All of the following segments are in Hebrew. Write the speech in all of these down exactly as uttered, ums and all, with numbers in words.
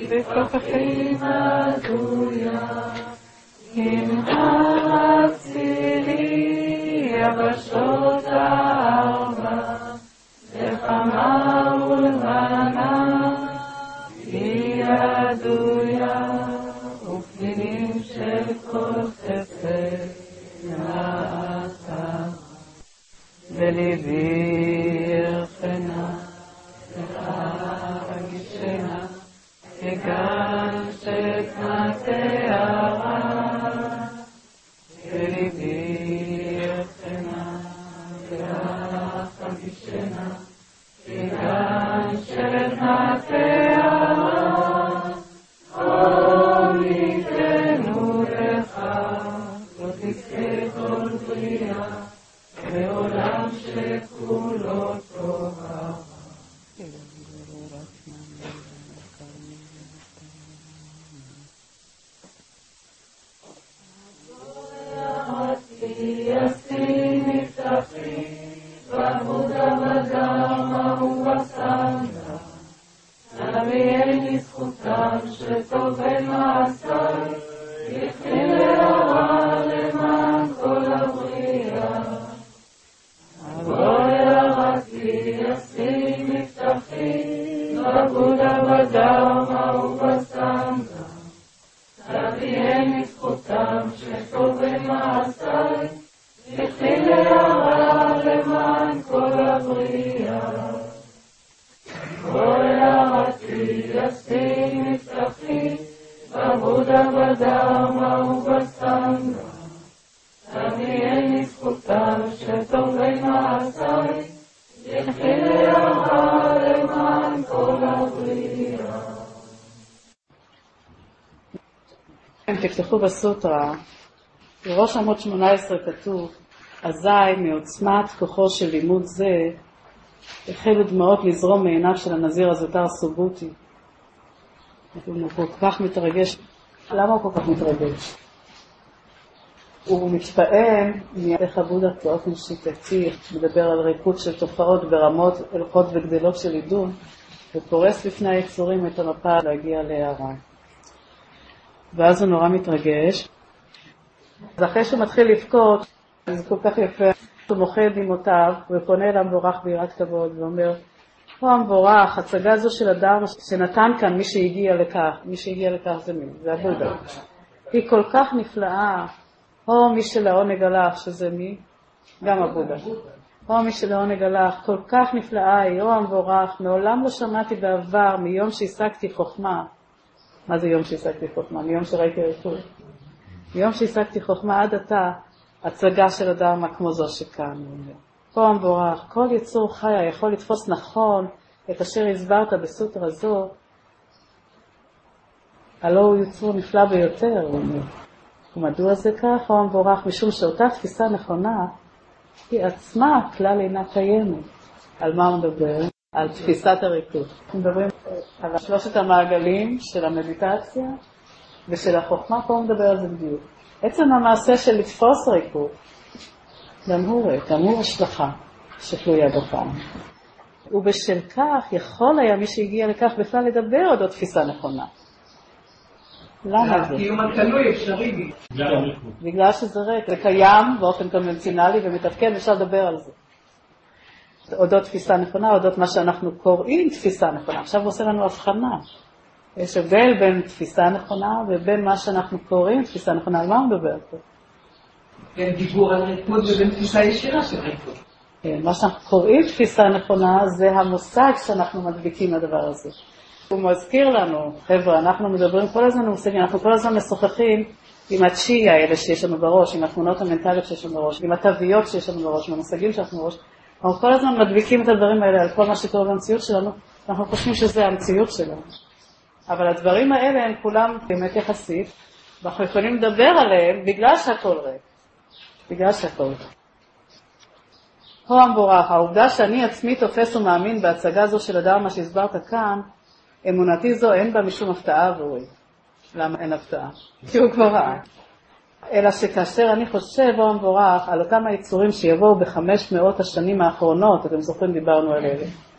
וכוחי מדויה, הנעצתי לי יבשות הארבע, לחמה ולבנה, היא ידויה, ופנינים של כל חסד נעתה. בליבי ירחנה, וחגישנה, כגן שתנתיה, בליבי ירחנה, וחגישנה, כגן שתנתיה, אום ייתנו לך, לא תזכה כל בריאה, בעולם שכולו טובה. יסי נפתחי, בעבודה בדמה ובסנדה, נביאני זכותם שטוב במעשי, יכין להרע למען כל הבריאה. אבוי הרתי יסי נפתחי, בעבודה בדמה ובסנדה, נביאני זכותם שטוב במעשי, יכין להרע למען כל הבריאה. אבוי הרתי יסי נפתחי, בעבודה בדמה ובסנדה, נביאני זכותם שטוב במעשי, יכין להרע למען כל הבריאה. אם תפתחו בסוטרה, בראש עמוד שמונה עשרה כתוב, אזי מעוצמת כוחו של לימוד זה, החלו דמעות לזרום מעיניו של הנזיר הזוטר סובוטי. הוא כל כך מתרגש. למה הוא כל כך מתרגש? הוא מתפעם מאיך הבודה באופן שיטתי, מדבר על ריקוד של תופעות ברמות הלכות וגדלות של עידון, ופורס לפני היצורים את המפה להגיע להערה. ואז הוא נורא מתרגש. אז אחרי שהוא מתחיל לבכות, זה כל כך יפה, הוא מוחא דמעותיו ופונה אל המבורך ביראת כבוד ואומר, הוא המבורך, הצגה זו של אדם שנתן כאן מי שהגיע לכך, מי שהגיע לכך זה מי? זה הבודה. היא כל כך נפלאה, או מי שלעונג הלך, שזה מי? גם הבודה. או מי שלעונג הלך, כל כך נפלאה היא, או המבורך, מעולם לא שמעתי בעבר, מיום שהשגתי חוכמה. מה זה יום שהשגתי חוכמה? מיום שראיתי ריקוד. מיום שהשגתי חוכמה עד עתה, הצגה של אדם כמו זו שכאן. פה המבורך, כל יצור חיה יכול לתפוס נכון את אשר הסברת בסוטרה זו, הלא הוא יצור נפלא ביותר. ומדוע זה כך? הוא המבורך, משום שאותה תפיסה נכונה, היא עצמה כלל אינה קיימת. על מה הוא מדבר? על תפיסת הריקוד. אנחנו מדברים על שלושת המעגלים של המדיטציה ושל החוכמה, פה הוא מדבר על זה בדיוק. עצם המעשה של לתפוס ריקוד, גם הוא ריק, גם הוא השלכה שתלויה בפעם. ובשל כך יכול היה מי שהגיע לכך בכלל לדבר עוד תפיסה נכונה. למה זה? קיום התלוי אפשרי. בגלל שזה ריק, זה קיים באופן קונבנציונלי ומתפקד, אפשר לדבר על זה. אודות תפיסה נכונה, אודות מה שאנחנו קוראים תפיסה נכונה. עכשיו הוא עושה לנו הבחנה. יש הבדל בין תפיסה נכונה ובין מה שאנחנו קוראים תפיסה נכונה. על מה הוא מדבר פה? בין דיבור על ריקוד ובין תפיסה ישירה של ריקוד. כן, מה שאנחנו קוראים תפיסה נכונה זה המושג שאנחנו מדביקים לדבר הזה. הוא מזכיר לנו, חבר'ה, אנחנו מדברים כל הזמן מושגים, אנחנו כל הזמן משוחחים עם הצ'יה האלה שיש לנו בראש, עם התמונות המנטליות שיש לנו בראש, עם התוויות שיש לנו בראש, עם המושגים שאנחנו בראש. אנחנו כל הזמן מדביקים את הדברים האלה על כל מה שקורה במציאות שלנו, אנחנו חושבים שזה המציאות שלנו. אבל הדברים האלה הם כולם באמת יחסית, ואנחנו יכולים לדבר עליהם בגלל שהכל ריק. בגלל שהכל ריק. הוא המבורך, העובדה שאני עצמי תופס ומאמין בהצגה זו של אדם מה שהסברת כאן, אמונתי זו אין בה משום הפתעה עבורי. למה אין הפתעה? כי הוא כבר ראה. אלא שכאשר אני חושב, הוא המבורך, על אותם היצורים שיבואו בחמש מאות השנים האחרונות, אתם זוכרים, דיברנו על אלה.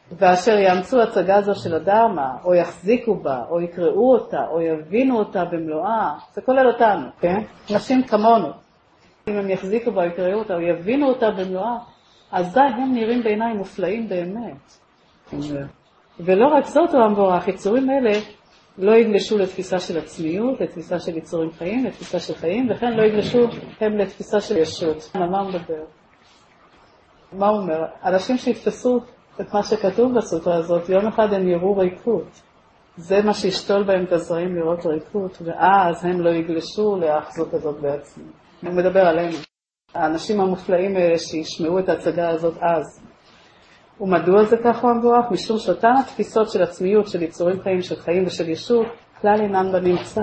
ואשר יאמצו הצגה זו של הדרמה, או יחזיקו בה, או יקראו אותה, או יבינו אותה במלואה, זה כולל אותנו, כן? נשים כמונו. אם הם יחזיקו בה, יקראו אותה, או יבינו אותה במלואה, אזי הם נראים בעיניים מופלאים באמת. ולא רק זאת, הוא המבורך, יצורים אלה לא יגלשו לתפיסה של עצמיות, לתפיסה של יצורים חיים, לתפיסה של חיים, וכן לא יגלשו הם לתפיסה של ישות. מה הוא מדבר? מה הוא אומר? אנשים שיתפסו את מה שכתוב בסוטרה הזאת, יום אחד הם יראו ריקות. זה מה שישתול בהם את הזרעים לראות ריקות, ואז הם לא יגלשו לאחזות הזאת בעצמם. הוא מדבר עלינו. האנשים המופלאים האלה שישמעו את ההצגה הזאת אז. ומדוע זה ככה המבורך? משום שאותן התפיסות של עצמיות, של יצורים חיים, של חיים ושל ישות, כלל אינן בנמצא.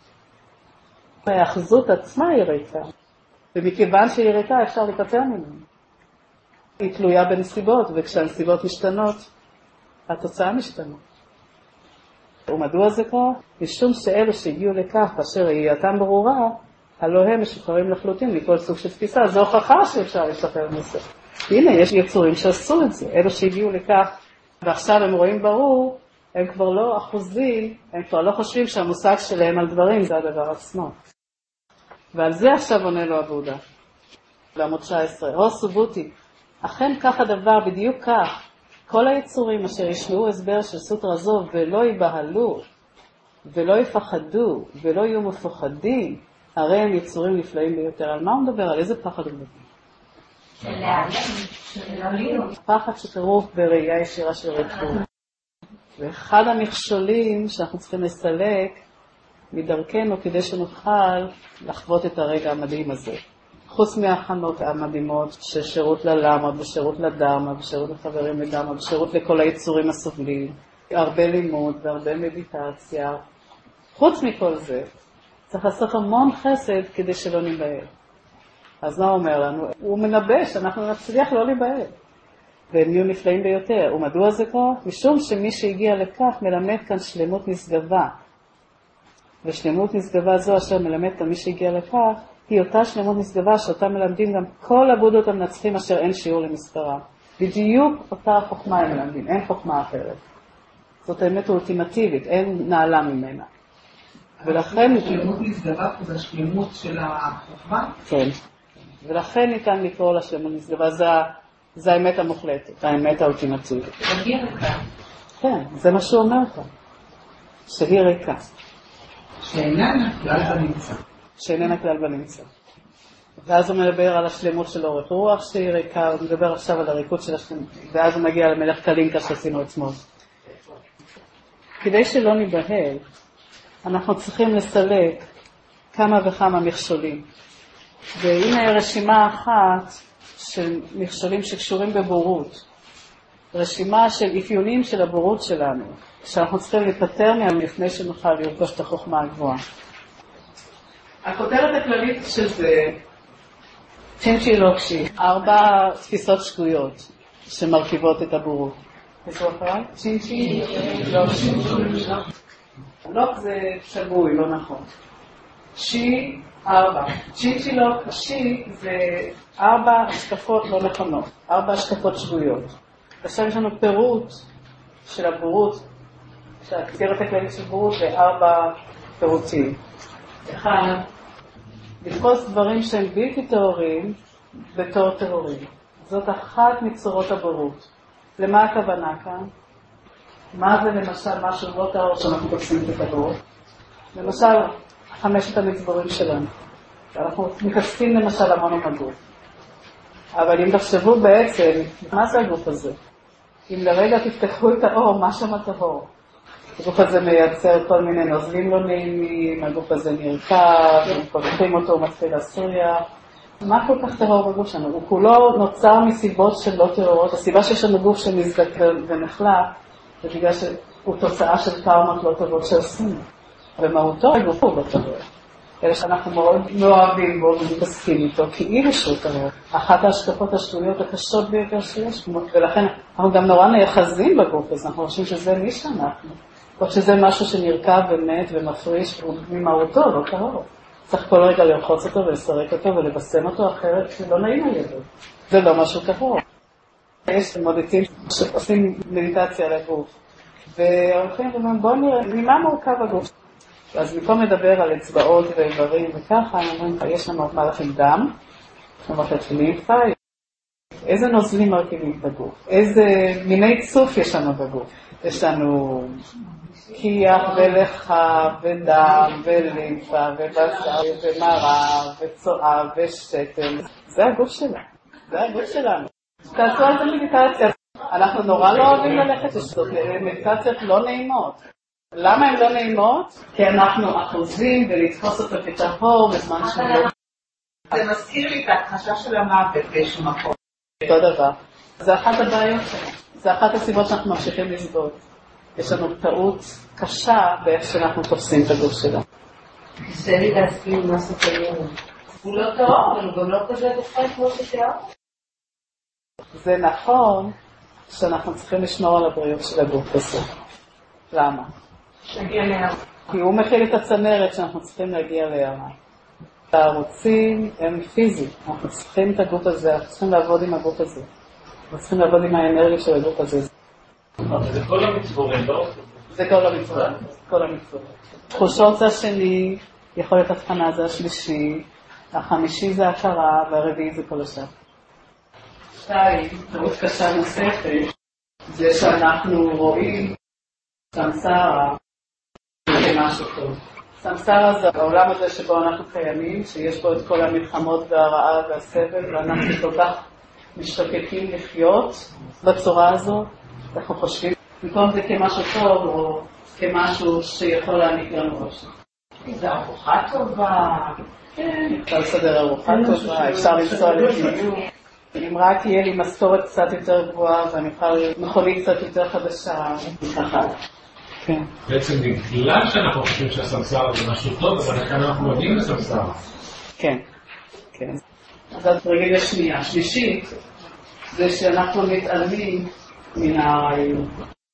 האחזות עצמה היא ריקה, ומכיוון שהיא ריקה אפשר לקצר ממנה. היא תלויה בנסיבות, וכשהנסיבות משתנות, התוצאה משתנה. ומדוע זה כך? משום שאלו שהגיעו לכך, אשר ראייתם ברורה, הלא הם משוחררים לחלוטין מכל סוג של תפיסה. זו הוכחה שאפשר לשחרר מזה. הנה, יש יצורים שעשו את זה. אלו שהגיעו לכך, ועכשיו הם רואים ברור, הם כבר לא אחוזים, הם כבר לא חושבים שהמושג שלהם על דברים זה הדבר עצמו. ועל זה עכשיו עונה לו הבודה. בעמוד תשע עשרה, הו סובותי, אכן כך הדבר, בדיוק כך, כל היצורים אשר ישמעו הסבר של סוטרה זו ולא ייבהלו, ולא יפחדו, ולא יהיו מפוחדים, הרי הם יצורים נפלאים ביותר. על מה הוא מדבר? על איזה פחד הוא מדבר? פחד שכרוך בראייה ישירה של ריקות. ואחד המכשולים שאנחנו צריכים לסלק מדרכנו כדי שנוכל לחוות את הרגע המדהים הזה. חוץ מההכנות המדהימות של שירות ללמה, ושירות לדרמה, ושירות לחברים לדרמה, ושירות לכל היצורים הסובלים, הרבה לימוד והרבה מדיטציה. חוץ מכל זה, צריך לעשות המון חסד כדי שלא ניבהל. אז מה הוא אומר לנו? הוא מנבא שאנחנו נצליח לא להיבהל. והם יהיו נפלאים ביותר. ומדוע זה כך? משום שמי שהגיע לכך מלמד כאן שלמות נשגבה. ושלמות נשגבה זו אשר מלמד כאן מי שהגיע לכך, היא אותה שלמות נשגבה שאותה מלמדים גם כל הבודות המנצחים אשר אין שיעור למספרם. בדיוק אותה החוכמה הם מלמדים, אין חוכמה אחרת. זאת האמת האולטימטיבית, אין נעלה ממנה. ולכן... שלמות נשגבה זה השלמות של החוכמה? כן. ולכן ניתן לקרוא לשלמות נשגבה, זה, זה האמת המוחלטת, האמת האולטימטיבית. היא ריקה. כן, זה מה שהוא אומר כאן. שהיא ריקה. שאיננה כלל בנמצא. שאיננה כלל בנמצא. ואז הוא מדבר על השלמות של אורך רוח שהיא ריקה, הוא מדבר עכשיו על הריקות של השלמות, ואז הוא מגיע למלך קלינקה שעשינו אתמול. כדי שלא ניבהל, אנחנו צריכים לסלק כמה וכמה מכשולים. והנה רשימה אחת של מכשולים שקשורים בבורות. רשימה של אפיונים של הבורות שלנו, שאנחנו צריכים להיפטר מהם לפני שנוכל לרכוש את החוכמה הגבוהה. הכותרת הכללית של זה, צ'ינצ'י לוקשי, ארבע תפיסות שגויות שמרכיבות את הבורות. איפה אחרי? צ'ינצ'י לוקשי. לוק זה שגוי, לא נכון. שי, ארבע. צ'ינצ'י לוק, שי זה ארבע השקפות לא נכונות, ארבע השקפות שגויות. עכשיו יש לנו פירוט של הבורות, שהכותרת הכללית של בורות זה ארבע פירוטים. אחד, לתפוס דברים שהם בלתי טהורים בתור טהורים. זאת אחת מצורות הבורות. למה הכוונה כאן? מה זה למשל משהו לא טהור שאנחנו תופסים את הבורות? למשל, חמשת המצבורים שלנו. אנחנו מתעסקים למשל המון הגוף. אבל אם תחשבו בעצם, מה זה הגוף הזה? אם לרגע תפתחו את האור, מה שם הטהור? הגוף הזה מייצר כל מיני נוזלים לא נעימים, הגוף הזה נרקב, פותחים אותו, הוא מתחיל לסוריה. מה כל כך טהור בגוף שלנו? הוא כולו נוצר מסיבות של לא טהורות. הסיבה שיש לנו גוף שמזדקר ונחלק, זה בגלל שהוא תוצאה של קרמות לא טובות שעושים. ומהותו הגוף הוא לא טהור. אלה שאנחנו מאוד מאוהבים בו ומתעסקים איתו, כאילו שהוא טהור. אחת ההשקפות השטויות הקשות ביותר שיש, ולכן אנחנו גם נורא נאחזים בגוף הזה, אנחנו חושבים שזה מי שאנחנו. או שזה משהו שנרכב ומת ומפריש ממהותו, לא טהור. צריך כל רגע לרחוץ אותו ולסרק אותו ולבשם אותו אחרת, זה לא נעים על ידו. זה לא משהו טהור. יש מודדים שעושים מדיטציה לגוף, והולכים ואומרים, בואו נראה, ממה מורכב הגוף? אז במקום לדבר על אצבעות ואיברים וככה, הם אומרים, יש לנו מערכת דם, יש לנו מערכת לימפה, איזה נוזלים מרכיבים בגוף, איזה מיני צוף יש לנו בגוף. יש לנו כיח ולחה ודם ולימפה ובשר ומראה וצואה ושתל. זה הגוף שלנו, זה הגוף שלנו. תעשו על זה מדיטציה. אנחנו נורא לא אוהבים ללכת לשתות, מדיטציות לא נעימות. למה הן לא נעימות? כי אנחנו אחוזים ולתפוס אותו כטהור בזמן שלו. זה מזכיר לי את ההכחשה של המוות באיזשהו מקום. אותו דבר. זה אחת הבעיות שלנו. זה אחת הסיבות שאנחנו ממשיכים לסבול. יש לנו טעות קשה באיך שאנחנו תופסים את הגוף שלנו. קשה לי להסכים מה שתראו. הוא לא טוב, אבל הוא גם לא כזה תופעה כמו שתיאר. זה נכון שאנחנו צריכים לשמור על הבריאות של הגוף בסוף. למה? להגיע להר. כי הוא מכיל את הצנרת שאנחנו צריכים להגיע להרמה. הערוצים הם פיזיים, אנחנו צריכים את הגוף הזה, אנחנו צריכים לעבוד עם הגוף הזה. אנחנו צריכים לעבוד עם האנרגיה של הגוף הזה. זה כל המצבורים, לא? זה כל המצבורים, כל המצבורים. תחושות זה השני, יכולת הבחנה זה השלישי, החמישי זה הכרה, והרביעי זה כל השאר. שתיים, טעות קשה נוספת, זה שאנחנו רואים סמסרה כמשהו טוב. סמסרה זה העולם הזה שבו אנחנו קיימים, שיש בו את כל המלחמות והרעה והסבל, ואנחנו כל כך משתוקקים לחיות בצורה הזו. אנחנו חושבים במקום זה כמשהו טוב או כמשהו שיכול להעניק לנו ראש. זה ארוחה טובה. כן, אפשר לסדר ארוחה טובה, אפשר לנסוע לטיול. אם רק יהיה לי משכורת קצת יותר גבוהה ואני אוכל מכונית קצת יותר חדשה, ככה. כן. בעצם בגלל שאנחנו חושבים שהסמסרה זה משהו טוב, אבל כאן אנחנו מגיעים לסמסרה. כן, כן. אז את רגל השנייה. שלישית, זה שאנחנו מתעלמים מן הרעיות,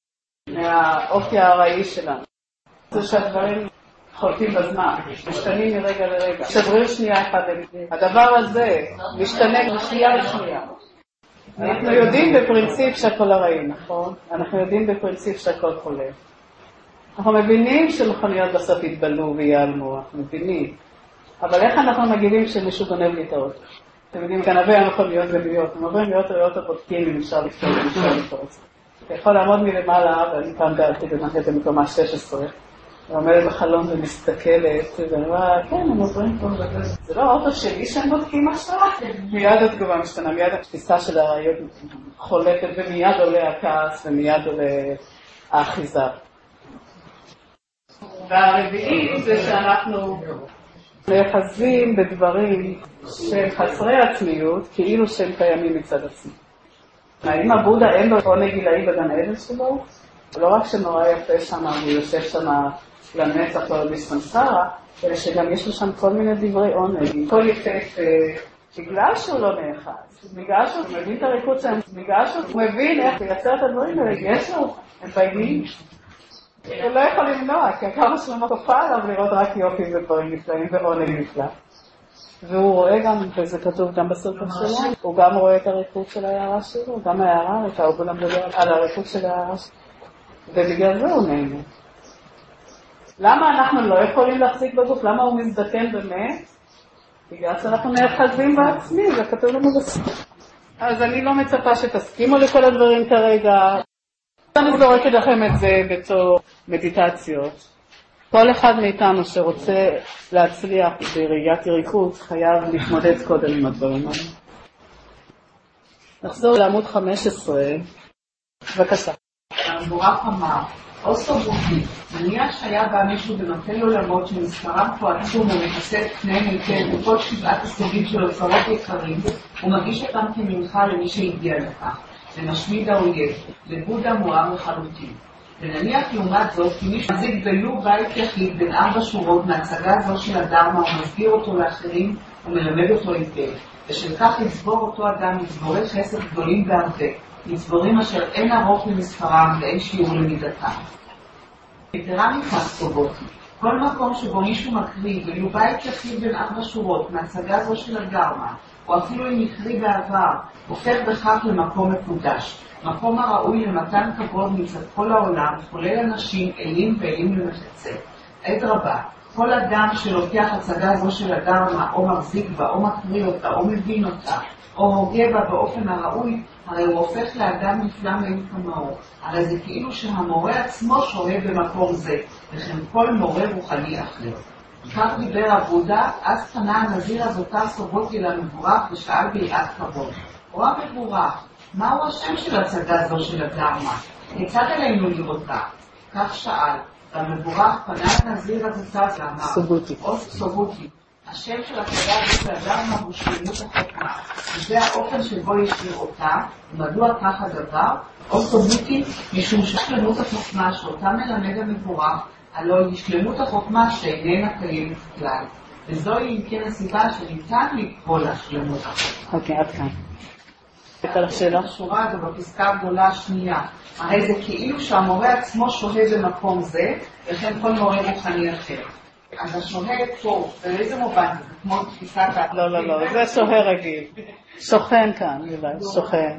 מהאופי הרעי שלנו. זה שהדברים חולפים בזמן, משתנים מרגע לרגע. שבריר שנייה אחד לרגע. הדבר הזה משתנה משנייה לשנייה. אנחנו יודעים בפרינציפ שהכל הרעי, נכון? אנחנו יודעים בפרינציפ שהכל חולף. אנחנו מבינים שמכוניות בסוף יתבלו ויעלמו, אנחנו מבינים. אבל איך אנחנו מגיבים כשמישהו גונב לי את האוטו? אתם יודעים, גנבי המכוניות גנביות, הם עוברים להיות ראיות הבודקים אם אפשר לפתור, אם אפשר לפתור. אתה יכול לעמוד מלמעלה, ואני פעם גרתי במחלקת במקומה שש עשרה, ועומדת בחלון ומסתכלת, ואני אומר, כן, הם עוברים פה בגלל. זה לא האוטו שלי שהם בודקים עכשיו? מיד התגובה משתנה, מיד התפיסה של הראיות חולפת, ומיד עולה הכעס, ומיד עולה האחיזה. והרביעי זה שאנחנו נאחזים בדברים שהם חסרי עצמיות, כאילו שהם קיימים מצד עצמי. האם הבודה אין לו עונג גילאי בגן עדן שלו? לא רק שנורא יפה שם, הוא יושב שם לנצח או בסמסרה, אלא שגם יש לו שם כל מיני דברי עונג. כל יפה בגלל שהוא לא נאחז, בגלל שהוא מבין את הריקוד שלהם, בגלל שהוא מבין איך לייצר את הדברים האלה, יש לו, הם פעילים. הוא לא יכול למנוע, כי כמה שלמה תופעה עליו לראות רק יופי ודברים נפלאים ועונג נפלא. והוא רואה גם, וזה כתוב גם בספר שלו, הוא גם רואה את הריקוד של ההערה שלו, גם ההערה, את האוגולה מדבר על הריקוד של ההערה שלו. ובגלל זה הוא נהנה. למה אנחנו לא יכולים להחזיק בגוף? למה הוא מזדקן באמת? בגלל שאנחנו נאחזים בעצמי, זה כתוב לנו בספר. אז אני לא מצפה שתסכימו לכל הדברים כרגע. אני זורקת לכם את זה בתור מדיטציות. כל אחד מאיתנו שרוצה להצליח בראיית ריכוז חייב להתמודד קודם עם הדברים האלה. נחזור לעמוד חמש עשרה. בבקשה. המבורך אמר, אוסו בוקי, נניח שהיה בא מישהו ונותן עולמות שמספרם פה עצום ומכסה את פניהם היטב וכל שבעת הסוגים של אוצרות יקרים, הוא מגיש אותם כמנחה למי שהגיע לכך. למשמיד האויב, לבודה מואר לחלוטין. ונניח לעומת זאת, כי מישהו מזיק ולו בית יחיד בין ארבע שורות מהצגה זו של הדרמה ומסביר אותו לאחרים ומלמד אותו היטב, ושל כך יצבור אותו אדם מצבורי חסד גדולים בהרבה, מצבורים אשר אין ארוך למספרם ואין שיעור למידתם. יתרה מכך טובות, כל מקום שבו מישהו מקריא ולו בית יחיד בין ארבע שורות מהצגה זו של הדרמה, או אפילו אם יקרי בעבר, הופך בכך למקום מקודש, מקום הראוי למתן כבוד מצד כל העולם, כולל אנשים, אלים ואלים למחצה. אדרבה, כל אדם שלוקח הצגה זו של הדרמה, או מחזיק בה, או מקריא אותה, או מבין אותה, או הוגה בה באופן הראוי, הרי הוא הופך לאדם נפלא מאין כמוהו. הרי זה כאילו שהמורה עצמו שוהה במקום זה, וכן כל מורה רוחני אחר. כך דיבר עבודה, אז פנה הנזיר הזוטר סובוטי למבורך ושאל ביראת כבוד. או המבורך, מהו השם של הצגה זו של הדרמה? כיצד עלינו לראותה? כך שאל, והמבורך פנה הנזיר הזוטר ואמר, סובוטי. או סובוטי, השם של הצגה זו של הדרמה הוא שלמות החוכמה, וזה האופן שבו יש לראותה, ומדוע כך הדבר? או סובוטי, משום ששלמות החוכמה שאותה מלמד המבורך, הלוא היא שלמות החוכמה שאיננה קיימת כלל. וזוהי אם כן הסיבה שניתן לקרוא לה שלמות החוכמה. אוקיי, עד כאן. הייתה לך שאלה? השורה הזו בפסקה הגדולה השנייה. הרי זה כאילו שהמורה עצמו שוהה במקום זה, וכן כל מורה רוחני אחר. אז השוהה פה, באיזה מובן זה? כמו תפיסת ה... לא, לא, לא, זה שוהה רגיל. שוכן כאן, אולי, שוכן.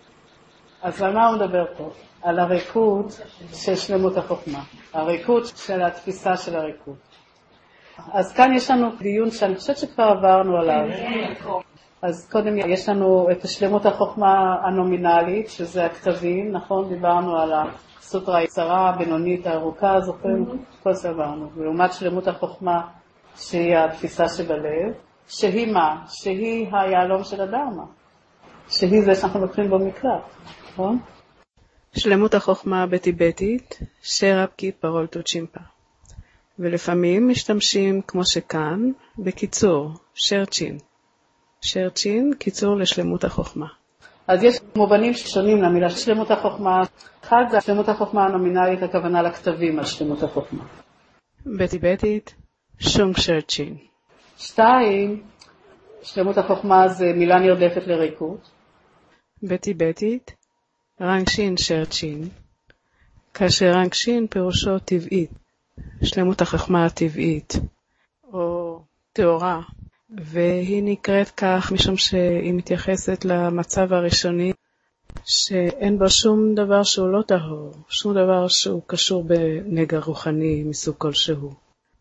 אז על מה הוא מדבר פה? על הריקות של שלמות החוכמה. הריקות של התפיסה של הריקות. אז כאן יש לנו דיון שאני חושבת שכבר עברנו עליו. אז קודם יש לנו את שלמות החוכמה הנומינלית, שזה הכתבים, נכון? דיברנו על הסוטרה היצרה, הבינונית, הארוכה, זוכרים? כל זה עברנו. ולעומת שלמות החוכמה שהיא התפיסה שבלב, שהיא מה? שהיא היעלום של הדרמה. שהיא זה שאנחנו לוקחים בו מקלט, נכון? שלמות החוכמה בטיבטית, שרבקי פרולטו צ'ימפה. ולפעמים משתמשים, כמו שכאן, בקיצור, שרצ'ין. שרצ'ין, קיצור לשלמות החוכמה. אז יש מובנים שונים למילה שלמות החוכמה. אחד זה שלמות החוכמה הנומינלית, הכוונה לכתבים על שלמות החוכמה. בטיבטית, שונג שרצ'ין. שתיים, שלמות החוכמה זה מילה נרדפת לריקות. בטיבטית, רנגשין שרצ'ין, כאשר רנגשין פירושו טבעית, שלמות החוכמה הטבעית, או תאורה, והיא נקראת כך משום שהיא מתייחסת למצב הראשוני, שאין בו שום דבר שהוא לא טהור, שום דבר שהוא קשור בנגע רוחני מסוג כלשהו.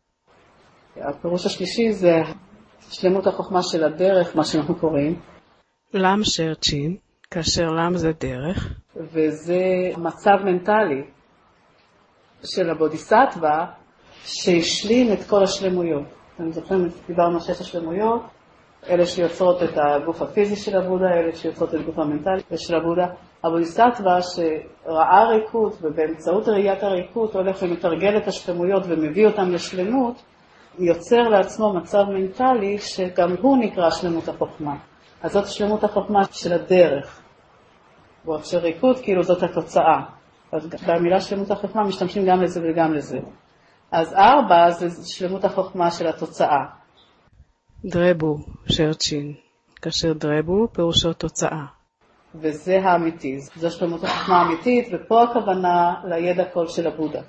הפירוש השלישי זה שלמות החוכמה של הדרך, מה שאנחנו קוראים. לם שרצ'ין, כאשר לם זה דרך. וזה מצב מנטלי של הבודיסטווה שהשלים את כל השלמויות. אתם זוכרים, דיברנו על שש השלמויות, אלה שיוצרות את הגוף הפיזי של הבודה, אלה שיוצרות את הגוף המנטלי של הבודה. הבודיסטווה שראה ריקות ובאמצעות ראיית הריקות הולך ומתרגל את השלמויות ומביא אותם לשלמות, יוצר לעצמו מצב מנטלי שגם הוא נקרא שלמות החוכמה. אז זאת שלמות החוכמה של הדרך. ועוד שריקות כאילו זאת התוצאה. אז במילה שלמות החוכמה משתמשים גם לזה וגם לזה. אז ארבע זה שלמות החוכמה של התוצאה. דרבו, שרצ'ין, כאשר דרבו פירושו תוצאה. וזה האמיתי, זו שלמות החוכמה האמיתית, ופה הכוונה לידע כל של הבודה.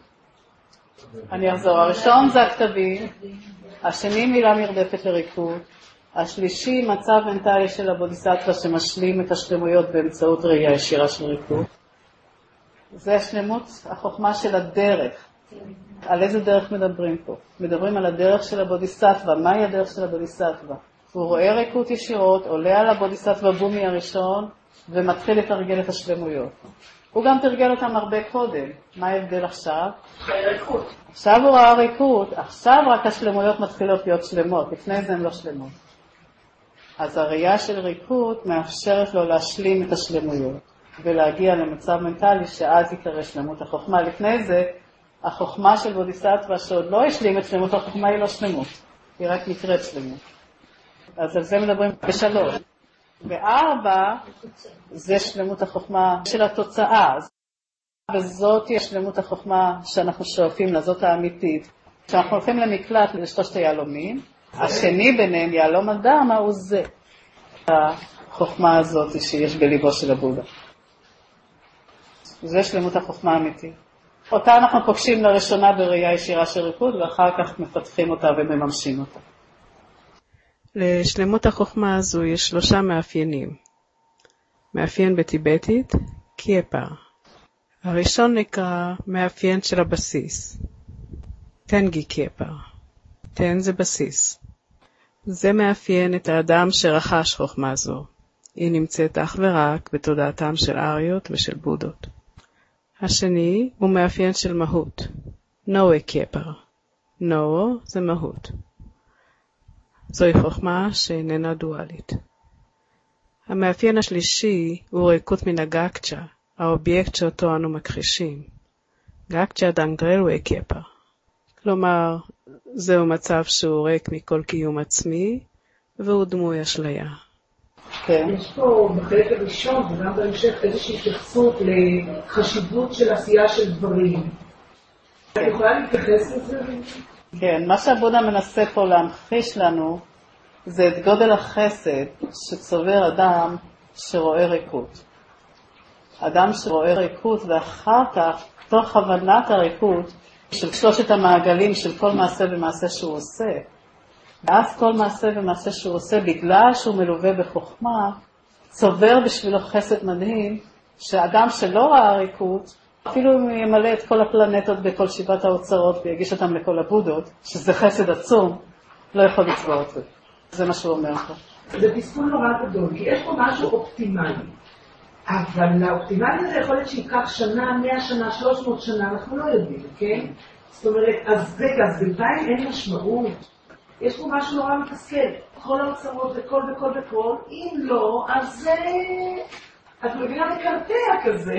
אני אחזור, הראשון זה הכתבים, השני מילה נרדפת לריקות, השלישי מצב מנטלי של הבודיסטווה שמשלים את השלמויות באמצעות ראייה ישירה של ריקות. זה השלמות החוכמה של הדרך. על איזה דרך מדברים פה? מדברים על הדרך של הבודיסטווה. מהי הדרך של הבודיסטווה? הוא רואה ריקות ישירות, עולה על הבודיסטווה בומי הראשון ומתחיל לתרגל את השלמויות. הוא גם תרגל אותם הרבה קודם. מה ההבדל עכשיו? ריקות. עכשיו הוא ראה ריקות, עכשיו רק השלמויות מתחילות להיות שלמות, לפני זה הן לא שלמות. אז הראייה של ריקות מאפשרת לו להשלים את השלמויות ולהגיע למצב מנטלי שאז יקרא שלמות החוכמה. לפני זה החוכמה של בודיסטווה שעוד לא השלים את שלמות החוכמה היא לא שלמות, היא רק נקראת שלמות. אז על זה מדברים בשלוש. בארבע זה שלמות החוכמה של התוצאה, וזאת היא שלמות החוכמה שאנחנו שואפים לה, זאת האמיתית. כשאנחנו הולכים למקלט לשלושת היהלומים, השני ביניהם, יהלום הדרמה, הוא זה. החוכמה הזאת שיש בליבו של הבודה. זה שלמות החוכמה האמיתית. אותה אנחנו פוגשים לראשונה בראייה ישירה של ריקוד, ואחר כך מפתחים אותה ומממשים אותה. לשלמות החוכמה הזו יש שלושה מאפיינים. מאפיין בטיבטית, קייפר. הראשון נקרא מאפיין של הבסיס. טנגי קייפר. טן זה בסיס. זה מאפיין את האדם שרכש חוכמה זו. היא נמצאת אך ורק בתודעתם של אריות ושל בודות. השני הוא מאפיין של מהות. נואה קייפר. נואה זה מהות. זוהי חוכמה שאיננה דואלית. המאפיין השלישי הוא ריקות מן הגקצ'ה, האובייקט שאותו אנו מכחישים. גקצ'ה דנגרלו קייפר. כלומר, זהו מצב שהוא ריק מכל קיום עצמי, והוא דמוי אשליה. כן. יש פה בחלק הראשון, וגם בהמשך, איזושהי התייחסות לחשיבות של עשייה של דברים. את יכולה להתייחס לזה? כן, מה שהבודה מנסה פה להמחיש לנו, זה את גודל החסד שצובר אדם שרואה ריקות. אדם שרואה ריקות, ואחר כך, תוך הבנת הריקות, של שלושת המעגלים של כל מעשה ומעשה שהוא עושה. ואז כל מעשה ומעשה שהוא עושה, בגלל שהוא מלווה בחוכמה, צובר בשבילו חסד מדהים, שאדם שלא ראה ריקות, אפילו אם ימלא את כל הפלנטות בכל שבעת האוצרות ויגיש אותם לכל הבודות, שזה חסד עצום, לא יכול לצבור את זה. זה מה שהוא אומר פה. זה תסכול נורא גדול, כי יש פה משהו אופטימלי. אבל האופטימלי הזה יכול להיות שיקח שנה, מאה שנה, שלוש מאות שנה, אנחנו לא יודעים, כן? זאת אומרת, אז רגע, אז בינתיים אין משמעות. יש פה משהו נורא מתסכל. כל האוצרות וכל וכל וכל, אם לא, אז את מבינה מקרטע כזה.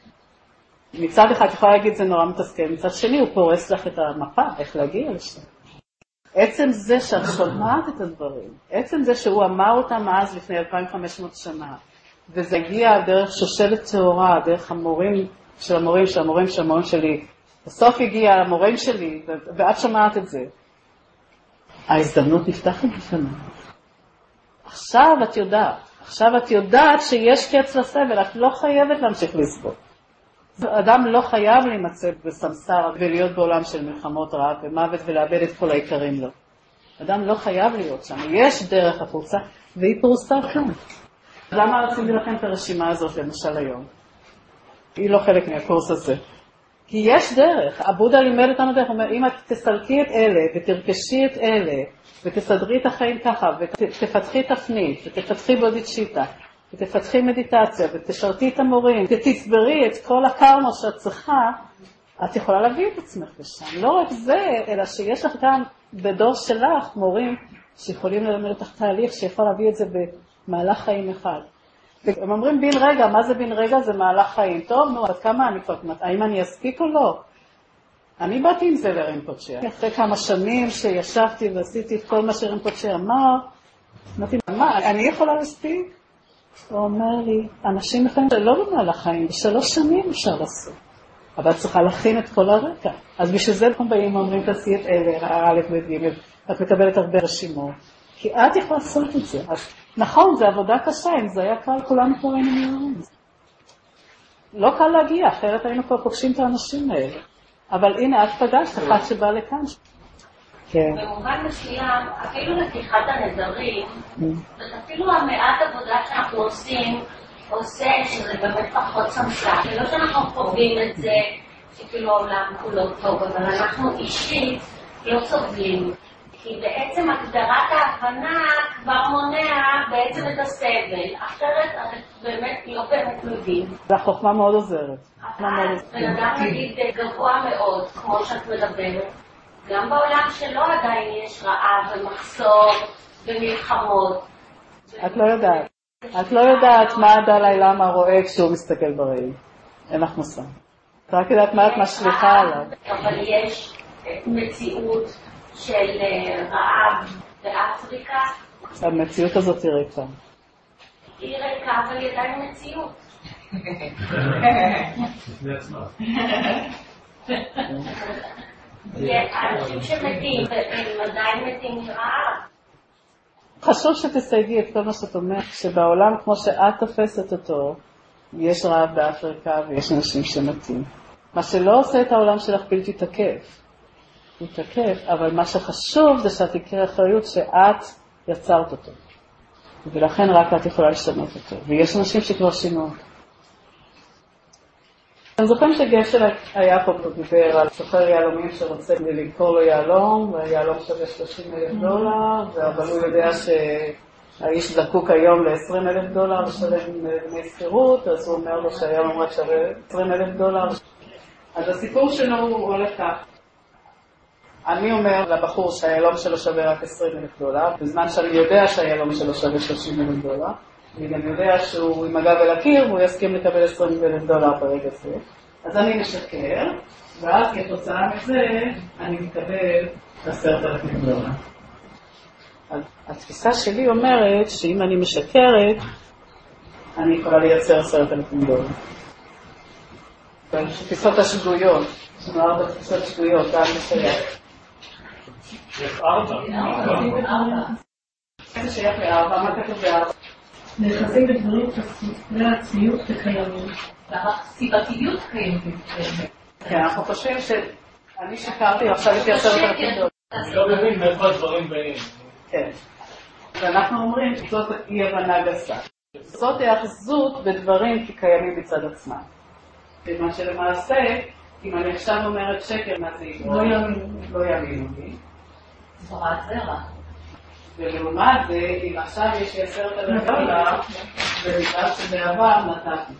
מצד אחד יכולה להגיד זה נורא מתסכל, מצד שני הוא פורס לך את המפה, איך להגיע לשם. עצם זה שאת שומעת את הדברים, עצם זה שהוא אמר אותם אז לפני אלפיים וחמש מאות שנה, וזה הגיע דרך שושלת תאורה, דרך המורים של המורים של המורים של המורים שלי. בסוף הגיע המורים שלי, ואת שומעת את זה. ההזדמנות נפתחת בפניו. עכשיו את יודעת, עכשיו את יודעת שיש קץ לסבל, את לא חייבת להמשיך לסבול. אדם לא חייב להימצא בסמסר ולהיות בעולם של מלחמות רעב ומוות ולאבד את כל העיקרים לו. אדם לא חייב להיות שם. יש דרך החוצה, והיא פרוסה כאן. למה רציתי לכם את הרשימה הזאת למשל היום? היא לא חלק מהקורס הזה. כי יש דרך. הבודה לימד אותנו דרך, אומר, אם את תסלקי את אלה ותרכשי את אלה ותסדרי את החיים ככה ותפתחי תפנית ותפתחי בודיצ'יטה ותפתחי מדיטציה ותשרתי את המורים ותצברי את כל הקרמה שאת צריכה, את יכולה להביא את עצמך לשם. לא רק זה, אלא שיש לך גם בדור שלך מורים שיכולים ללמד אותך תהליך שיכול להביא את זה במהלך חיים אחד. הם אומרים בין רגע, מה זה בין רגע? זה מהלך חיים. טוב, נו, עד כמה אני כבר, האם אני אספיק או לא? אני באתי עם זה לרינפוצ'ה. אחרי כמה שנים שישבתי ועשיתי את כל מה שרינפוצ'ה אמר, אמרתי, מה, אני יכולה להספיק? הוא אומר לי, אנשים יכולים לא במהלך חיים, בשלוש שנים אפשר לעשות. אבל צריכה להכין את כל הרקע. אז בשביל זה אנחנו באים ואומרים, תעשי את אלה, א' וג', את מקבלת הרבה רשימות. כי את יכולה לעשות את זה. אז נכון, זה עבודה קשה, אם זה היה קל, כולנו פה היינו מיורים. לא קל להגיע, אחרת היינו כבר פוגשים את האנשים האלה. אבל הנה, את פגשת, אחת שבאה לכאן. כן. במובן מסוים, אפילו לקיחת הנזרים, אפילו המעט עבודה שאנחנו עושים, עושה שזה באמת פחות סמסה. זה לא שאנחנו חווים את זה, שכאילו העולם כולו טוב, אבל אנחנו אישית לא סובלים. כי בעצם הגדרת ההבנה כבר מונע בעצם את הסבל. אחרת באמת לא באמת מבין. והחוכמה מאוד עוזרת. אבל בן אדם נגיד גבוה מאוד, כמו שאת מדברת, גם בעולם שלו עדיין יש רעב ומחסור ומלחמות. את לא יודעת. את לא יודעת מה הדלי למה רואה כשהוא מסתכל בראי. אין לך מושג. את רק יודעת מה את משליחה עליו. אבל יש מציאות של רעב באפריקה. המציאות הזאת היא ריקה. היא ריקה, אבל היא עדיין מציאות. אנשים שמתים, הם עדיין מתים מרעב. חשוב שתסייגי את כל מה שאת אומרת, שבעולם כמו שאת תופסת אותו, יש רעב באפריקה ויש אנשים שמתים. מה שלא עושה את העולם שלך בלתי תקף. הוא תקף, אבל מה שחשוב זה שאת תקרא אחריות שאת יצרת אותו. ולכן רק את יכולה לשנות אותו. ויש אנשים שכבר שינו אותו. אתם זוכרים שגשל היה פה ודיבר על סוחר יהלומים שרוצה למכור לו יהלום, והיהלום שווה שלושים אלף דולר, אבל הוא יודע שהאיש זקוק היום ל-עשרים אלף דולר לשלם דמי שכירות, אז הוא אומר לו שהיהלום רק שווה עשרים אלף דולר. אז הסיפור שלו הוא הולך כך. אני אומר לבחור שהיהלום שלו שווה רק עשרים אלף דולר, בזמן שאני יודע שהיהלום שלו שווה שלושים אלף דולר. אני גם יודע שהוא עם הגב אל הקיר והוא יסכים לקבל עשרים אלף דולר ברגע זה. אז אני משקר, ואז כתוצאה מזה אני מקבל עשרת אלפים דולר. התפיסה שלי אומרת שאם אני משקרת, אני יכולה לייצר עשרת אלפים דולר. תפיסות השגויות, יש לנו ארבע תפיסות שגויות, גם משייך. יש ארבע. איזה שייך לארבע? מה כתוב בארבע? נכנסים בדברים לעצמיות וקיימים. סיבתיות קיימת. כן, אנחנו חושבים שאני שקרתי, עכשיו יש לי עשרת אלפים דולר. אני לא מבין מאיפה הדברים באים. כן. ואנחנו אומרים שזאת אי הבנה גסה. זאת האחזות בדברים כקיימים בצד עצמם. ומה שלמעשה, אם אני עכשיו אומרת שקר, מה זה יקרה? לא יאמינו. לא יאמינו לי. זורת זרע. ולעומת זה, אם עכשיו יש לי עשרת אלפים דולר, ובגלל שבעבר נתתי.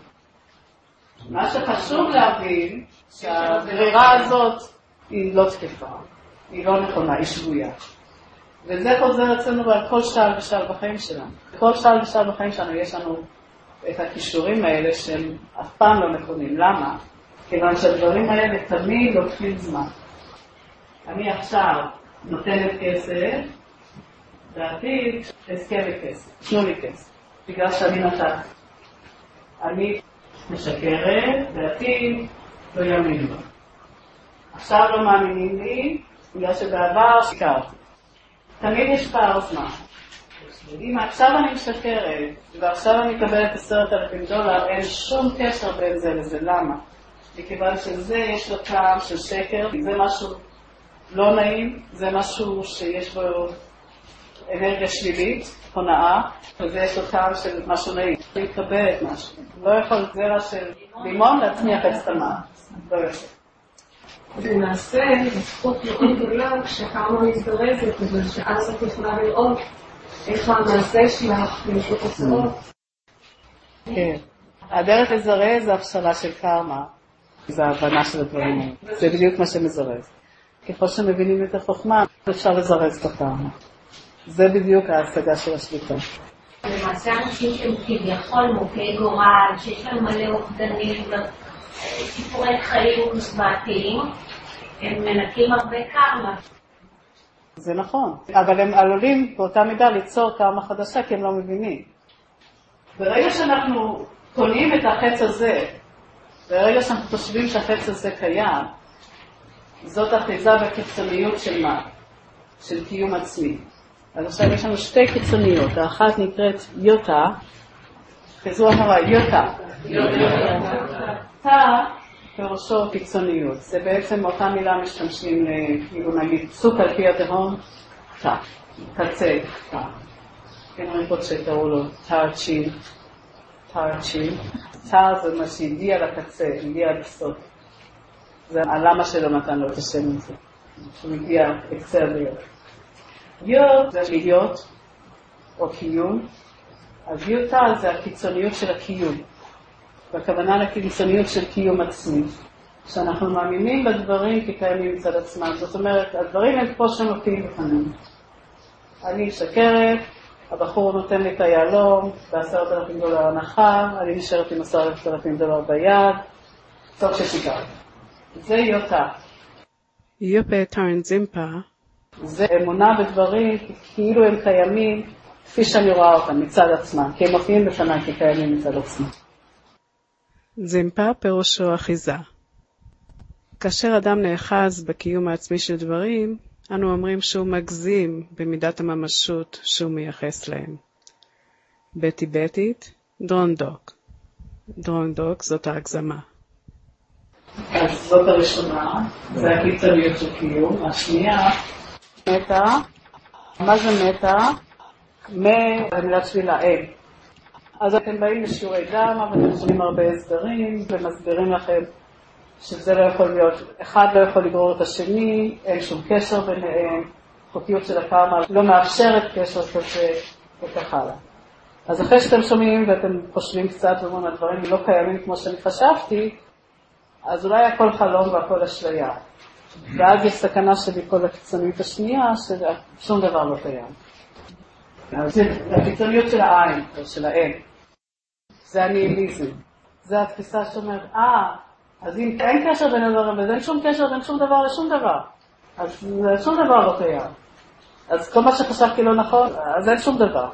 מה שחשוב להבין, שהגרירה הזאת היא לא תקפה, היא לא נכונה, היא שגויה. וזה חוזר אצלנו על כל שעל ושעל בחיים שלנו. כל שעל ושעל בחיים שלנו יש לנו את הכישורים האלה שהם אף פעם לא נכונים. למה? כיוון שהדברים האלה תמיד לוקחים זמן. אני עכשיו נותנת כסף, בעתיד אזכה בכסף, תנו לי כסף, בגלל שאני נתתי. אני משקרת, בעתיד לא יאמינו לי. עכשיו לא מאמינים לי, בגלל שבעבר שיקרתי. תמיד יש פער זמן. אם עכשיו אני משקרת, ועכשיו אני מקבלת עשרת אלפים דולר, אין שום קשר בין זה לזה. למה? מכיוון שזה יש לו טעם של שקר, זה משהו לא נעים, זה משהו שיש בו אנרגיה שלילית, הונאה, וזה יש לו טעם של משהו נעים. הוא יקבל את משהו. לא יכול זרע של לימון להצמיח את סתמה. לא יכול. למעשה, זכות מאוד גדולה כשקרמה מזדרזת, אבל שאז את יכולה לראות איך המעשה שלך יש לו תוצאות. כן. הדרך לזרז זה הפשרה של קרמה. זה ההבנה של הדברים האלה. זה בדיוק מה שמזרז. ככל שמבינים את החוכמה, אפשר לזרז את הקרמה. זה בדיוק ההשגה של השליטה. למעשה אנשים שהם כביכול מוכי גורל, שיש להם מלא אובדנים, סיפורי חיים וזוועתיים, הם מנקים הרבה קרמה. זה נכון, אבל הם עלולים באותה מידה ליצור קרמה חדשה כי הם לא מבינים. ברגע שאנחנו קונים את החץ הזה, ברגע שאנחנו חושבים שהחץ הזה קיים, זאת אחיזה בקיצוניות של מה? של קיום עצמי. אז עכשיו יש לנו שתי קיצוניות, האחת נקראת יוטה, חיזו אחרה יוטה. תא פירושו קיצוניות, זה בעצם אותה מילה משתמשים כאילו נגיד סוג על פי התהום, תא, קצה, תא. כן רואים פה שקראו לו תארצ'ין, תארצ'ין. תא זה מה שהגיע לקצה, הגיע לסוף. זה הלמה שלו נתן לו את השם הזה, שהוא הגיע לקצה הדרך. להיות זה להיות או קיום, אז יוטה זה הקיצוניות של הקיום, והכוונה לקיצוניות של קיום עצמי, שאנחנו מאמינים בדברים כקיימים מצד עצמם. זאת אומרת, הדברים הם פה שמופיעים בפנינו. אני משקרת, הבחור נותן לי את היהלום בעשרת אלפים דולר הנחה, אני נשארת עם עשרת אלפים דולר ביד, סוף ששיקרת. זה יוטה. יופה טרנזימפה זה אמונה בדברים כאילו הם קיימים כפי שאני רואה אותם מצד עצמם, כי הם מופיעים בפניי כקיימים מצד עצמם. זימפה פירושו אחיזה. כאשר אדם נאחז בקיום העצמי של דברים, אנו אומרים שהוא מגזים במידת הממשות שהוא מייחס להם. בטיבטית, דרונדוק. דרונדוק זאת ההגזמה. אז זאת הראשונה, זה הקיצוניות של קיום. השנייה, מטה. מה זה מטה? מהמילת שבילה אין. אז אתם באים לשיעורי גמא ואתם שומעים הרבה הסברים ומסבירים לכם שזה לא יכול להיות, אחד לא יכול לגרור את השני, אין שום קשר ביניהם, חוקיות של הקרמה לא מאפשרת קשר כזה וכך הלאה. אז אחרי שאתם שומעים ואתם חושבים קצת ואומרים הדברים לא קיימים כמו שאני חשבתי, אז אולי הכל חלום והכל אשליה. ואז יש סכנה שלי כל הקיצוניות השנייה ששום דבר לא קיים. אז הקיצוניות של העין או של האין. זה הניהיליזם. זה התפיסה שאומרת, אה, אז אם אין קשר בין הדברים, אז אין שום קשר בין שום דבר לשום דבר. אז שום דבר לא קיים. אז כל מה שחשבתי לא נכון, אז אין שום דבר.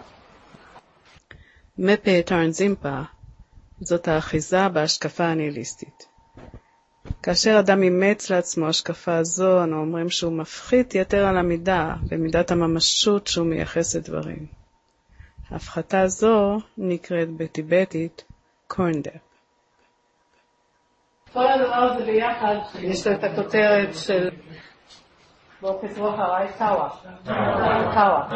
מפה טרנזימפה זאת האחיזה בהשקפה הניהיליסטית. כאשר אדם אימץ לעצמו השקפה זו, אנו אומרים שהוא מפחית יתר על המידה, במידת הממשות שהוא מייחס את דברים. ההפחתה זו נקראת בטיבטית קורנדפ. כל הדבר הזה ביחד, יש לו את הכותרת של בוקס רוח הרי טאווה. טאווה.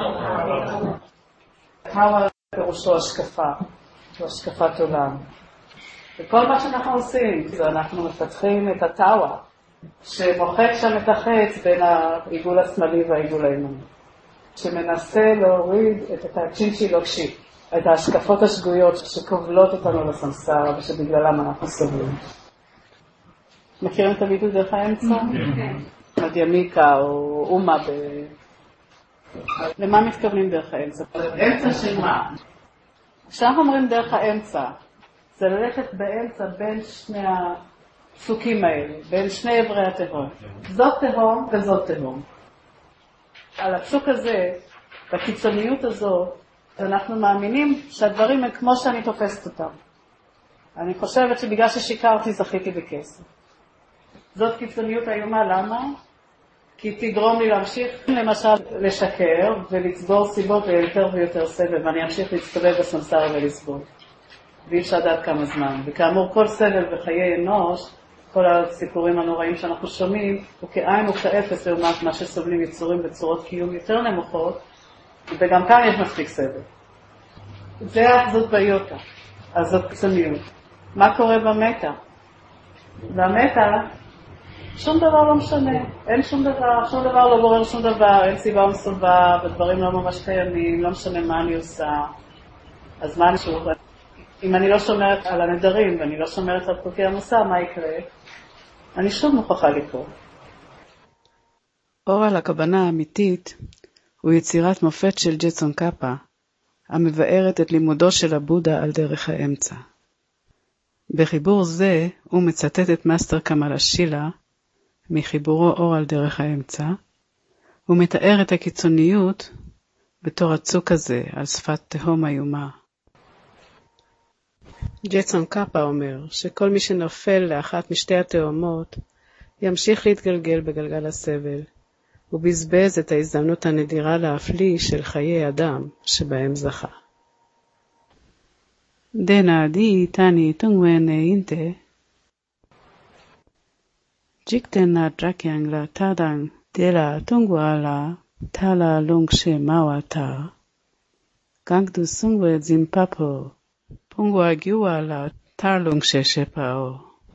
טאווה פירושו השקפה, או השקפת עולם. וכל מה שאנחנו עושים, זה אנחנו מפתחים את הטאווה, שמוחק שם את החץ בין העיגול השמאלי והעיגול הימני. שמנסה להוריד את הצ'ינצ'י לוקשי, את ההשקפות השגויות שכובלות אותנו לסמסרה ושבגללם אנחנו סובלים. מכירים את הביטוי דרך האמצע? כן. מדיאמיקה או אומה ב... למה מתכוונים דרך האמצע? אמצע של מה? כשאנחנו אומרים דרך האמצע, זה ללכת באמצע בין שני הפסוקים האלה, בין שני עברי התהום. זאת תהום וזאת תהום. על הפסוק הזה, בקיצוניות הזו, אנחנו מאמינים שהדברים הם כמו שאני תופסת אותם. אני חושבת שבגלל ששיקרתי זכיתי בכסף. זאת קיצוניות איומה, למה? כי תגרום לי להמשיך למשל לשקר ולצבור סיבות ליותר ויותר סבל, ואני אמשיך להצטבל בסמסרה ולסבול. ואי אפשר לדעת כמה זמן. וכאמור, כל סבל בחיי אנוש, כל הסיפורים הנוראים שאנחנו שומעים, הוא כאין וכאפס לעומת מה שסובלים יצורים בצורות קיום יותר נמוכות, וגם כאן יש מספיק סבל. זה האחזות ביוטה, אז זאת קיצוניות. מה קורה במטה? במטה, שום דבר לא משנה, אין שום דבר, שום דבר לא בורר שום דבר, אין סיבה ומסובב, הדברים לא ממש קיימים, לא משנה מה אני עושה. אז מה אני שוב? אם אני לא שומרת על הנדרים ואני לא שומרת על חוקי המוסר, מה יקרה? אני שוב מוכרחה לקרוא. אור על הכוונה האמיתית הוא יצירת מופת של ג'טסון קאפה, המבארת את לימודו של הבודה על דרך האמצע. בחיבור זה הוא מצטט את מאסטר קמאלה שילה, מחיבורו אור על דרך האמצע, הוא מתאר את הקיצוניות בתור הצוק הזה על שפת תהום איומה. ג'טסון קאפה אומר שכל מי שנופל לאחת משתי התאומות ימשיך להתגלגל בגלגל הסבל, ובזבז את ההזדמנות הנדירה להפליא של חיי אדם שבהם זכה. דנה די תני תונגוון אינטה ג'יקטנה דרקיאנג לה תדנג דלה תונגווה לה תלה לונג שמאווה תה גנגדו סונגווה זימפפו פונגווה גיואה לה תרלונג ששפאו.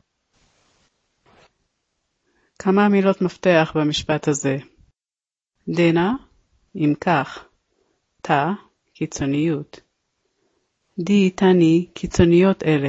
כמה מילות מפתח במשפט הזה. דנה, אם כך, תה, קיצוניות. די תני, קיצוניות אלה.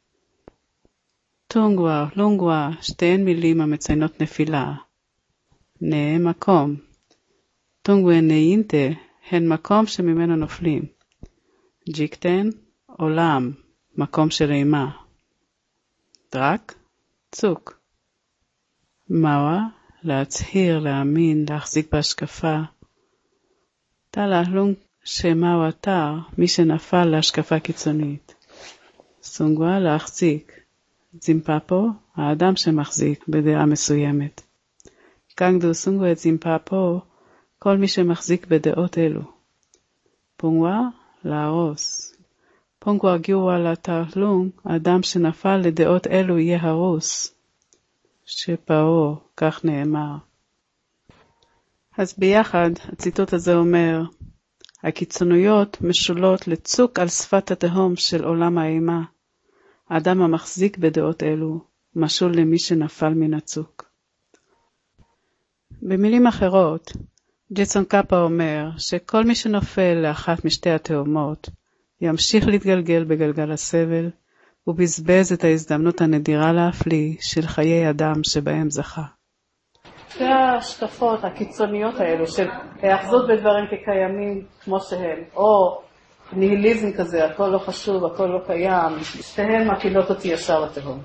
טונגווה, לונגווה, שתיהן מילים המציינות נפילה. נה, מקום. טונגווה נאינטה, הן מקום שממנו נופלים. ג'יקטן, עולם, מקום של אימה. דרק, צוק. מאווה, להצהיר, להאמין, להחזיק בהשקפה. תלה לונג שמאווה תר, מי שנפל להשקפה קיצונית. סונגווה, להחזיק. זימפפו, האדם שמחזיק בדעה מסוימת. קנגדו סונגווה את זימפפו, כל מי שמחזיק בדעות אלו. פונגווה, להרוס. פונגווה גיואה לתרלונג, האדם שנפל לדעות אלו יהיה הרוס. שפאו, כך נאמר. אז ביחד, הציטוט הזה אומר, הקיצוניות משולות לצוק על שפת התהום של עולם האימה. האדם המחזיק בדעות אלו משול למי שנפל מן הצוק. במילים אחרות, ג'ייסון קאפה אומר שכל מי שנופל לאחת משתי התהומות ימשיך להתגלגל בגלגל הסבל ובזבז את ההזדמנות הנדירה להפליא של חיי אדם שבהם זכה. שתי השקפות הקיצוניות האלו של היאחזות בדברים כקיימים כמו שהם, או ניהיליזם כזה, הכל לא חשוב, הכל לא קיים, שתיהן מפילות אותי ישר לתהום.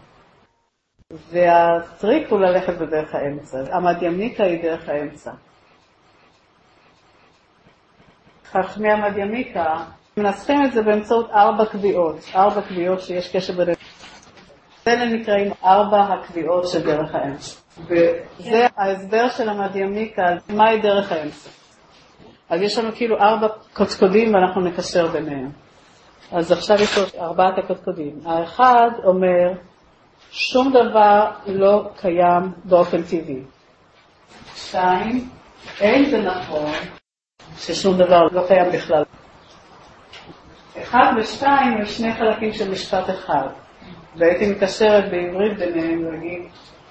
והטריק הוא ללכת בדרך האמצע. המדיאמיקה היא דרך האמצע. חכמי המדיאמיקה מנסחים את זה באמצעות ארבע קביעות, ארבע קביעות שיש קשר ביניהם. זה נקראים ארבע הקביעות של דרך האמצע. וזה ההסבר של המדיאמיקה, מהי דרך האמצע. אז יש לנו כאילו ארבע קודקודים ואנחנו נקשר ביניהם. אז עכשיו יש לו ארבעת הקודקודים. האחד אומר, שום דבר לא קיים באופן טבעי. שתיים, אין זה נכון ששום דבר לא קיים בכלל. אחד ושתיים הם שני חלקים של משפט אחד. והייתי מקשרת בעברית ביניהם ולהגיד,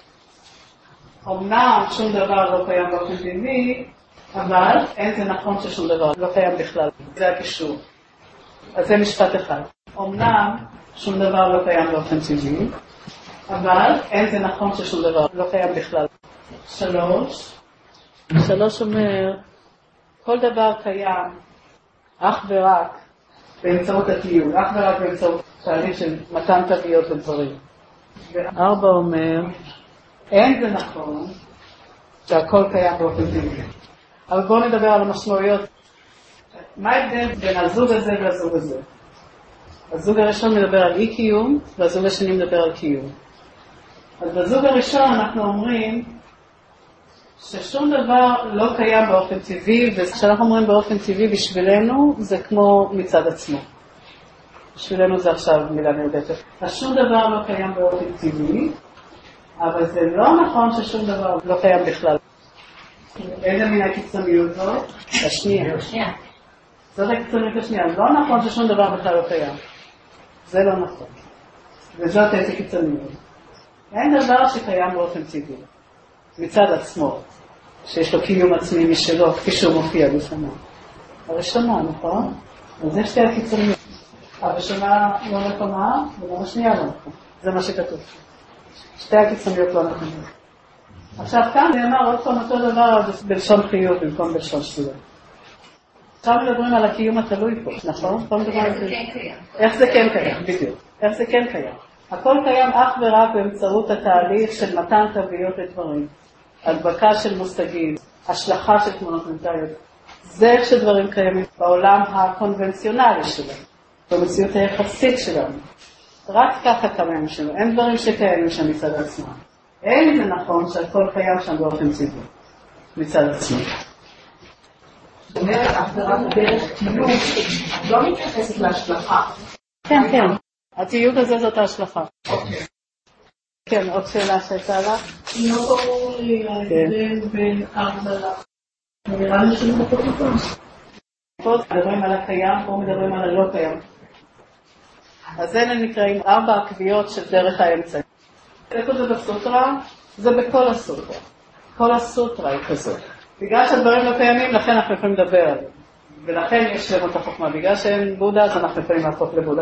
אמנם שום דבר לא קיים באופן טבעי, אבל אין זה נכון ששום דבר לא קיים בכלל. זה הקישור. אז זה משפט אחד. אמנם שום דבר לא קיים באופן טבעי, אבל אין זה נכון ששום דבר לא קיים בכלל. שלוש. שלוש אומר, כל דבר קיים אך ורק באמצעות הטיול, אך ורק באמצעות תהליך של מתן תוויות לדברים. וארבע אומר, אין זה נכון שהכל קיים באופן טבעי. אבל בואו נדבר על המשמעויות. מה ההבדל בין הזוג הזה והזוג הזה? הזוג הראשון מדבר על אי קיום, והזוג השני מדבר על קיום. אז בזוג הראשון אנחנו אומרים ששום דבר לא קיים באופן טבעי, וכשאנחנו אומרים באופן טבעי בשבילנו, זה כמו מצד עצמו. בשבילנו זה עכשיו מילה נרדפת. אז שום דבר לא קיים באופן טבעי, אבל זה לא נכון ששום דבר לא קיים בכלל. איזה מן הקיצוניות זאת? השנייה. זאת הקיצוניות השנייה. לא נכון ששום דבר בכלל לא קיים. זה לא נכון. וזאת איזה קיצוניות. אין דבר שקיים באופן טבעי. מצד עצמו. שיש לו קיום עצמי משלו, כפי שהוא מופיע בפניו. הראשונה, נכון? אז זה שתי הקיצוניות. הראשונה לא נכונה, וגם השנייה לא נכונה. זה מה שכתוב. שתי הקיצוניות לא נכונות. עכשיו כאן נאמר עוד פעם אותו דבר בלשון חיוב במקום בלשון שלילה. עכשיו מדברים על הקיום התלוי פה, נכון? איך זה כן קיים, בדיוק. איך זה כן קיים. הכל קיים אך ורק באמצעות התהליך של מתן תוויות לדברים. הדבקה של מושגים, השלכה של תמונות מנטליות. זה איך שדברים קיימים בעולם הקונבנציונלי שלנו, במציאות היחסית שלנו. רק ככה קיימים שלנו, אין דברים שקיימים שם מצד עצמם. אין זה נכון שהכל קיים שם באופן טבעי, מצד עצמם. זאת אומרת, הגדרת דרך טיוב לא מתייחסת להשלכה. כן, כן. הטיוב הזה זאת ההשלכה. כן, עוד שאלה שהייתה לך? לא ברור לי ההבדל בין ארבע לך. נראה לי שאני פחות נכון. פה מדברים על הקיים, פה מדברים על הלא קיים. אז אלה נקראים ארבע הקביעות של דרך האמצע. איפה זה בסוטרה? זה בכל הסוטרה. כל הסוטרה היא כזאת. בגלל שהדברים לא קיימים, לכן אנחנו יכולים לדבר עליהם. ולכן יש שלמות החוכמה. בגלל שאין בודה, אז אנחנו יכולים להפוך לבודה.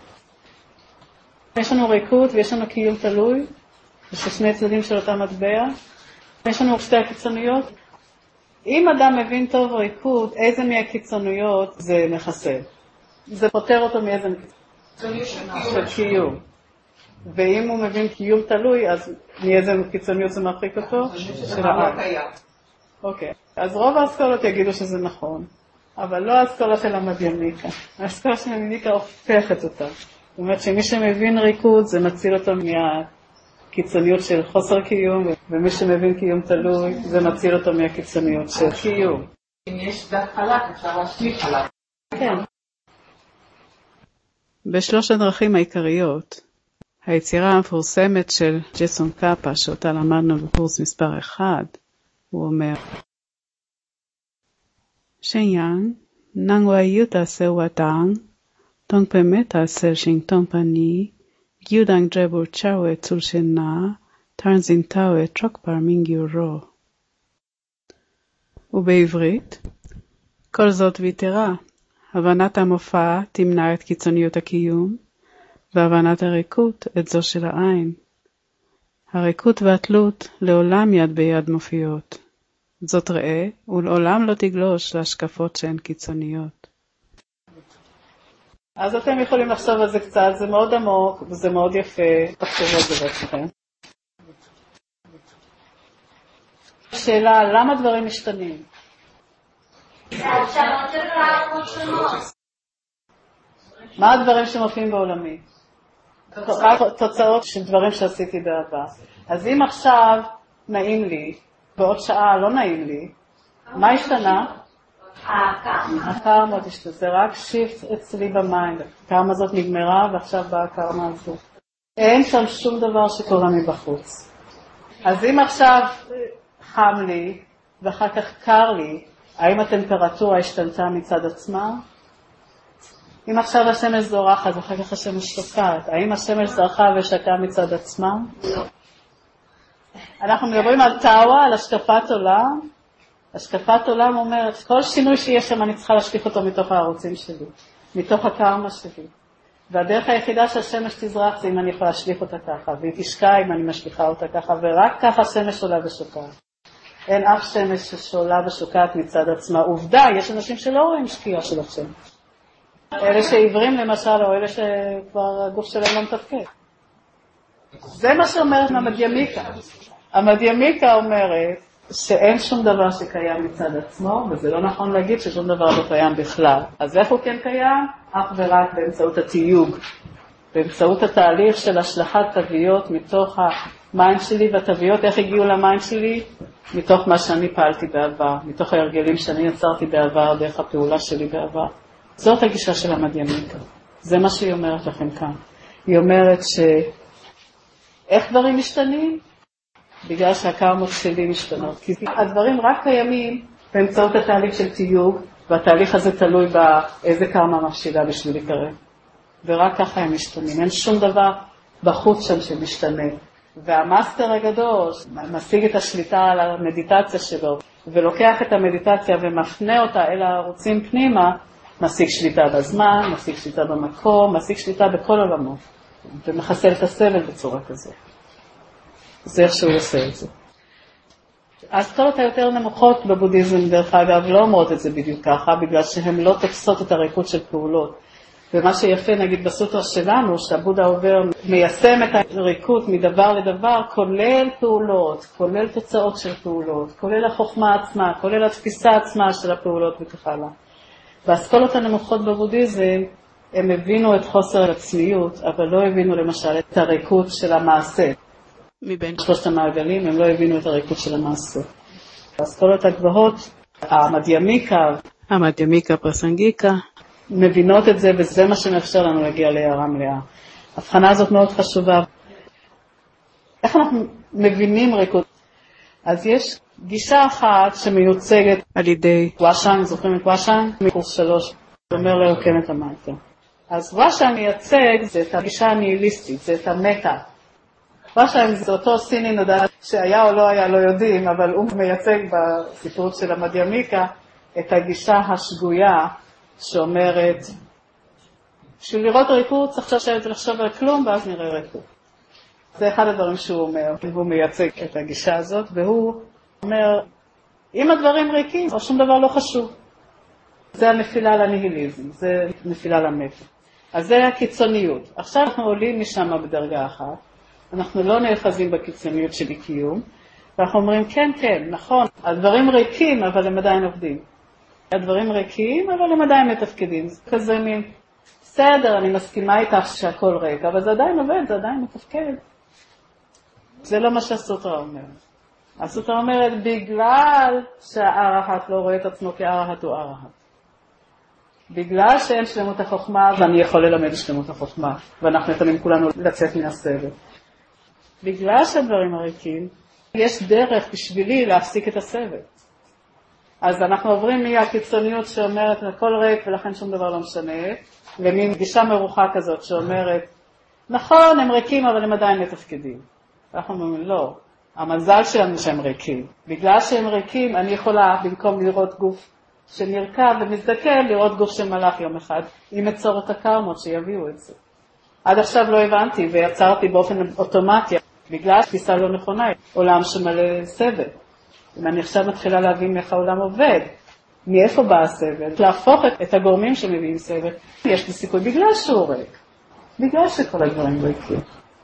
יש לנו ריקות ויש לנו קיום תלוי. יש שני צדדים של אותה מטבע. יש לנו שתי הקיצוניות. אם אדם מבין טוב ריקות, איזה מהקיצוניות זה מחסל. זה פותר אותו מאיזה של קיום. ואם הוא מבין קיום תלוי, אז מאיזה קיצוניות זה מרחיק אותו? של העם. אוקיי. אז רוב האסכולות יגידו שזה נכון, אבל לא האסכולה של המדיאמיקה. האסכולה של המדיאמיקה הופכת אותה. זאת אומרת שמי שמבין ריקוד זה מציל אותו מהקיצוניות של חוסר קיום, ומי שמבין קיום תלוי זה מציל אותו מהקיצוניות של קיום. אם יש דת חלק, אפשר להשליט חלק. כן. בשלוש הדרכים העיקריות, היצירה המפורסמת של ג'ייסון קאפה, שאותה למדנו בקורס מספר אחד, הוא אומר, שן יאנג năng quay yu ta se wa tang, tong pe me ta se shing tong pa ni, gyu dang drebur chawe tsul shen na, tarn zin tawe trok par ming yu ro. ובעברית, כל זאת ויתרה, הבנת המופע תמנע את קיצוניות הקיום, והבנת הריקות את זו של העין. הריקות והתלות לעולם יד ביד מופיעות. זאת ראה, ולעולם לא תגלוש להשקפות שהן קיצוניות. אז אתם יכולים לחשוב על זה קצת, זה מאוד עמוק, וזה מאוד יפה, תחשבו על זה בעצמכם. שאלה, למה דברים משתנים? מה הדברים שמופיעים בעולמי? תוצאות של דברים שעשיתי בעבר. אז אם עכשיו נעים לי, בעוד שעה לא נעים לי, מה השתנה? הקרמה תשתנה, זה רק שיפט אצלי במיינד. הקרמה הזאת נגמרה ועכשיו באה הקרמה הזו. אין שם שום דבר שקורה מבחוץ. אז אם עכשיו חם לי ואחר כך קר לי, האם הטמפרטורה השתנתה מצד עצמה? אם עכשיו השמש זורחת ואחר כך השמש שוקעת, האם השמש זרחה ושקעה מצד עצמה? אנחנו מדברים על טאווה, על השקפת עולם. השקפת עולם אומרת, כל שינוי שיש שם אני צריכה להשליך אותו מתוך הערוצים שלי, מתוך הקרמה שלי. והדרך היחידה שהשמש תזרח זה אם אני יכולה להשליך אותה ככה, והיא תשקע אם אני משליחה אותה ככה, ורק ככה השמש עולה ושוקעת. אין אף שמש ששולה ושוקעת מצד עצמה. עובדה, יש אנשים שלא רואים שקיעה של השמש. אלה שעיוורים למשל, או אלה שכבר הגוף שלהם לא מתפקד. זה מה שאומרת המדיאמיקה. המדיאמיקה אומרת שאין שום דבר שקיים מצד עצמו, וזה לא נכון להגיד ששום דבר לא קיים בכלל. אז איך הוא כן קיים? אך ורק באמצעות התיוג. באמצעות התהליך של השלכת תוויות מתוך המים שלי, והתוויות איך הגיעו למים שלי? מתוך מה שאני פעלתי בעבר, מתוך ההרגלים שאני יצרתי בעבר, דרך הפעולה שלי בעבר. זאת הגישה של המדיאמיקה. זה מה שהיא אומרת לכם כאן. היא אומרת ש... איך דברים משתנים? בגלל שהקרמות שלי משתנות. כי הדברים רק קיימים באמצעות התהליך של תיוג, והתהליך הזה תלוי באיזה קרמה מפשילה בשביל לקרב. ורק ככה הם משתנים. אין שום דבר בחוץ שם שמשתנה. והמאסטר הגדול משיג את השליטה על המדיטציה שלו, ולוקח את המדיטציה ומפנה אותה אל הערוצים פנימה, משיג שליטה בזמן, משיג שליטה במקום, משיג שליטה בכל עולמות, ומחסל את הסבל בצורה כזאת. זה איך שהוא עושה את זה. האסכולות היותר נמוכות בבודהיזם, דרך אגב, לא אומרות את זה בדיוק ככה, בגלל שהן לא תופסות את הריקות של פעולות. ומה שיפה נגיד בסוטרה שלנו, שהבודה עובר, מיישם את הריקות מדבר לדבר, כולל פעולות, כולל תוצאות של פעולות, כולל החוכמה עצמה, כולל התפיסה עצמה של הפעולות וכך הלאה. באסכולות הנמוכות בבודהיזם, הם הבינו את חוסר העצמיות, אבל לא הבינו למשל את הריקות של המעשה. מבין שלושת המעגלים, הם לא הבינו את הריקות של המעשה. באסכולות הגבוהות, המדיאמיקה, המדיאמיקה פרסנגיקה, מבינות את זה, וזה מה שמאפשר לנו להגיע להערה מלאה. ההבחנה הזאת מאוד חשובה. איך אנחנו מבינים ריקות? אז יש גישה אחת שמיוצגת על ידי וואשן, זוכרים את וואשן? מקורס שלוש, זה אומר להוקם את המייטה. אז וואשן מייצג זה את הגישה הניהיליסטית, זה את המטה. וואשן זה אותו סיני נודע שהיה או לא היה לא יודעים, אבל הוא מייצג בסיפור של המדיאמיקה את הגישה השגויה, שאומרת, בשביל לראות ריקות צריך לשבת ולחשוב על כלום, ואז נראה ריקות. זה אחד הדברים שהוא אומר, והוא מייצג את הגישה הזאת, והוא אומר, אם הדברים ריקים, או שום דבר לא חשוב. זה הנפילה לניהיליזם, זה נפילה למטה. אז זה הקיצוניות. עכשיו אנחנו עולים משם בדרגה אחת, אנחנו לא נאחזים בקיצוניות של קיום, ואנחנו אומרים, כן, כן, נכון, הדברים ריקים, אבל הם עדיין עובדים. הדברים ריקים, אבל הם עדיין מתפקדים. זה כזה מין, בסדר, אני מסכימה איתך שהכל ריק, אבל זה עדיין עובד, זה עדיין מתפקד. זה לא מה שהסוטרה אומרת. הסוטרה אומרת, בגלל שהארהט לא רואה את עצמו כארהט הוא ארהט. בגלל שאין שלמות החוכמה, ואני יכול ללמד את שלמות החוכמה, ואנחנו יכולים כולנו לצאת מן הסבל. בגלל שהדברים הריקים, יש דרך בשבילי להפסיק את הסבל. אז אנחנו עוברים מהקיצוניות שאומרת הכל ריק ולכן שום דבר לא משנה, ומין גישה מרוחה כזאת שאומרת, נכון, הם ריקים אבל הם עדיין מתפקדים. אנחנו אומרים, לא, המזל שלנו שהם ריקים. בגלל שהם ריקים אני יכולה במקום לראות גוף שנרקב ומזדקן, לראות גוף של מלאך יום אחד, אם אצור את הקרמות שיביאו את זה. עד עכשיו לא הבנתי ויצרתי באופן אוטומטי, בגלל תפיסה לא נכונה, עולם שמלא סבל. אם אני עכשיו מתחילה להבין איך העולם עובד, מאיפה בא הסבל, להפוך את הגורמים שמביאים סבל, יש לי סיכוי בגלל שהוא ריק, בגלל שכל הדברים ריקים.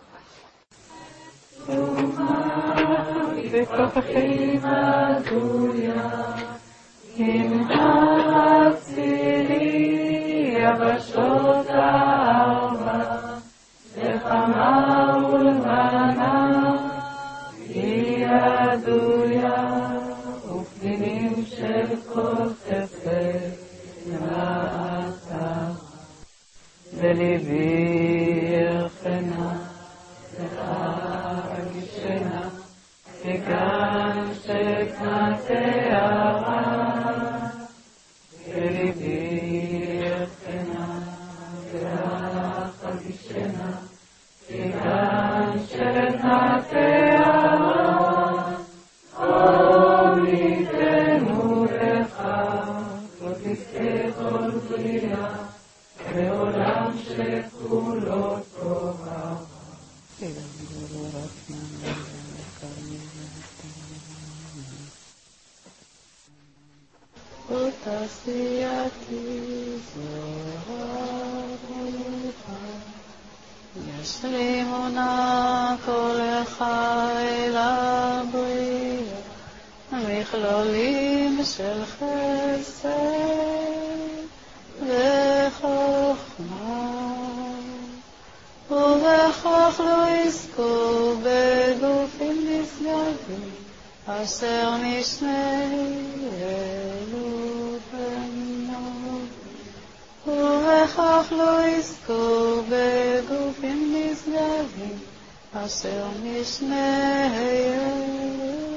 וכוחי מדויה, כמחצי לי יבשות הארבע, וחמה ולבנה, היא ידויה, ופנינים של כל חסד למעתה, ולבי ירחנה, וחגישנה, כגן שכנתיה רע, ולבי ירחנה, וחגישנה, כגן שכנתיה רע, עמיתנו לך, לא תזכה כל בריאה, בעולם שכולו טובה. ותעשייתי זוהר ולך, יש לי מונה כל החי לבריאה, מכלולים של חסד וחוכמה, ובכך לא יזכו בגופים נשגבים, אשר נשמעים אלו בנות, ובכך לא יזכו בגופים נשגבים, אשר נשמעים